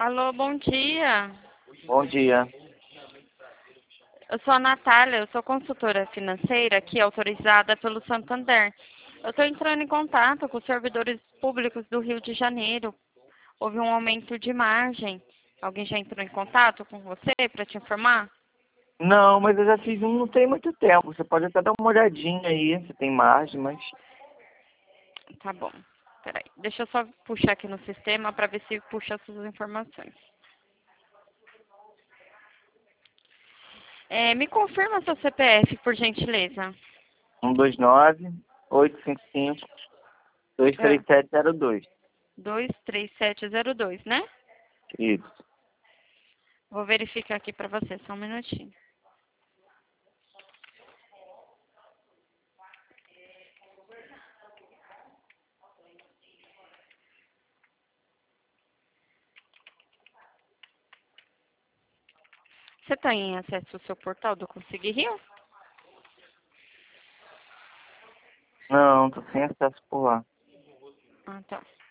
Alô, bom dia. Bom dia. Eu sou a Natália, eu sou consultora financeira aqui autorizada pelo Santander. Eu estou entrando em contato com os servidores públicos do Rio de Janeiro. Houve um aumento de margem. Alguém já entrou em contato com você para te informar? Não, mas eu já fiz um não tem muito tempo. Você pode até dar uma olhadinha aí, se tem margem, mas... Tá bom. Peraí, deixa eu só puxar aqui no sistema para ver se puxa essas informações. Me confirma seu CPF, por gentileza. 129-855-23702. 23702, né? Isso. Vou verificar aqui para você, só um minutinho. Você está em acesso ao seu portal do Consegui Rio? Não, tô sem acesso por lá. Ah, tá.